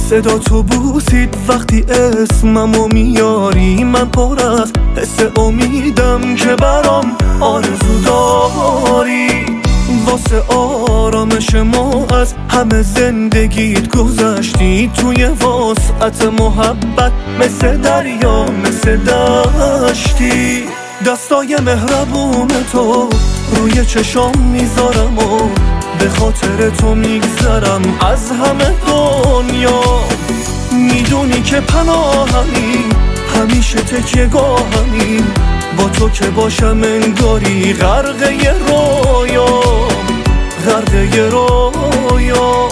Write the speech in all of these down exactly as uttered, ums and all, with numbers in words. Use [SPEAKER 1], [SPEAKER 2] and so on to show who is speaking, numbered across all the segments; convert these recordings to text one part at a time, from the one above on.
[SPEAKER 1] صدا تو بوسید وقتی اسممو میاری، من پر از حس امیدم که برام آرزو داری. واسه آرامش ما از همه زندگیت گذشتی، توی وسعت محبت مثل دریا مثل دشتی. دستای مهربون تو روی چشام میذارم و به خاطر تو میگذرم از همه دنیا. میدونی که پناهمی، همیشه تکیه‌گاهمی، با تو که باشم انگاری غرقه رویا، غرقه رویا.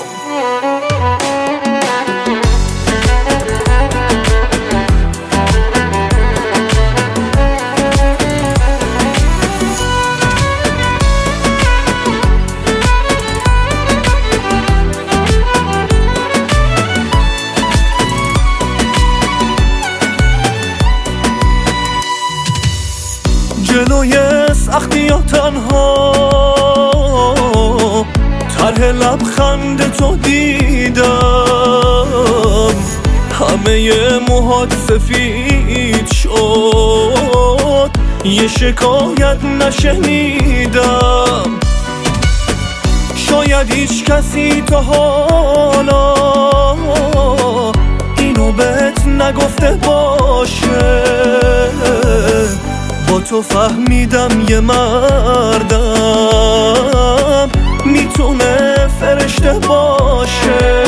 [SPEAKER 1] جلوی سختی و تنها طرح لبخند تو دیدم، همه موهات سفید شد، یه شکایت نشنیدم. شاید هیچ کسی تا حالا اینو بهت نگفته باشه، با تو فهمیدم یه مردم میتونه فرشته باشه.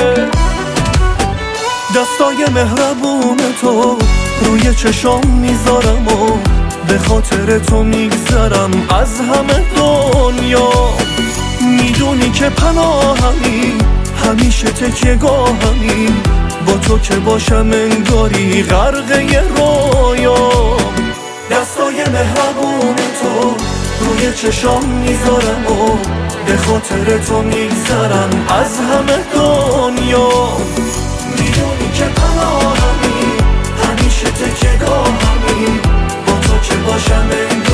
[SPEAKER 1] دستای مهربون تو روی چشام میذارم و به خاطر تو میگذرم از همه دنیا. میدونی که پناهمی، همیشه تکیه‌گاهمی، با تو که باشم انگاری غرقه رویا. دستای مهربون تو روی چشام میذارم و به خاطر تو میگذرم از همه دنیا. میدونی که پناهمی، همیشه تکیه‌گاهمی، با تو که باشم انگاری